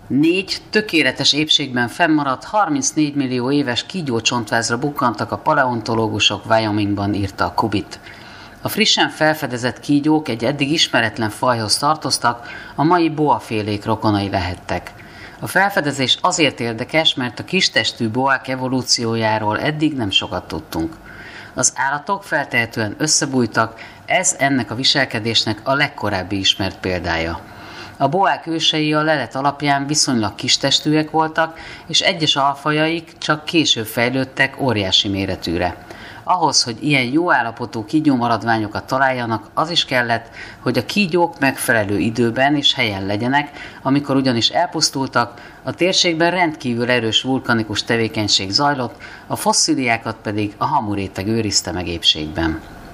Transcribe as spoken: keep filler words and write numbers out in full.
Négy tökéletes épségben fennmaradt harmincnégy millió éves kígyócsontvázra bukkantak a paleontológusok Wyomingban, írta a Kubit. A frissen felfedezett kígyók egy eddig ismeretlen fajhoz tartoztak, a mai boafélék rokonai lehettek. A felfedezés azért érdekes, mert a kistestű boák evolúciójáról eddig nem sokat tudtunk. Az állatok feltehetően összebújtak, ez ennek a viselkedésnek a legkorábbi ismert példája. A boák ősei a lelet alapján viszonylag kistestűek voltak, és egyes alfajaik csak később fejlődtek óriási méretűre. Ahhoz, hogy ilyen jó állapotú kígyómaradványokat találjanak, az is kellett, hogy a kígyók megfelelő időben és helyen legyenek, amikor ugyanis elpusztultak, a térségben rendkívül erős vulkanikus tevékenység zajlott, a fosszíliákat pedig a hamuréteg őrizte meg épségben.